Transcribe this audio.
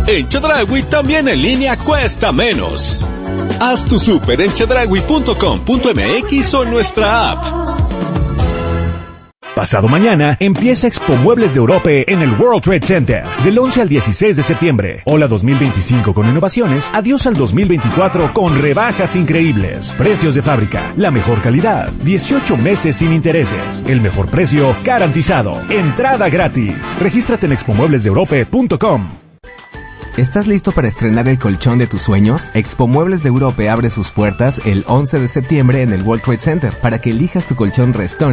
En Chedraui también en línea cuesta menos. Haz tu súper en chedraui.com.mx o en nuestra app. Pasado mañana empieza Expo Muebles de Europa en el World Trade Center, del 11 al 16 de septiembre. Hola 2025 con innovaciones, adiós al 2024 con rebajas increíbles. Precios de fábrica, la mejor calidad, 18 meses sin intereses, el mejor precio garantizado, entrada gratis. Regístrate en expomueblesdeeurope.com. ¿Estás listo para estrenar el colchón de tus sueños? Expo Muebles de Europa abre sus puertas el 11 de septiembre en el World Trade Center para que elijas tu colchón Restone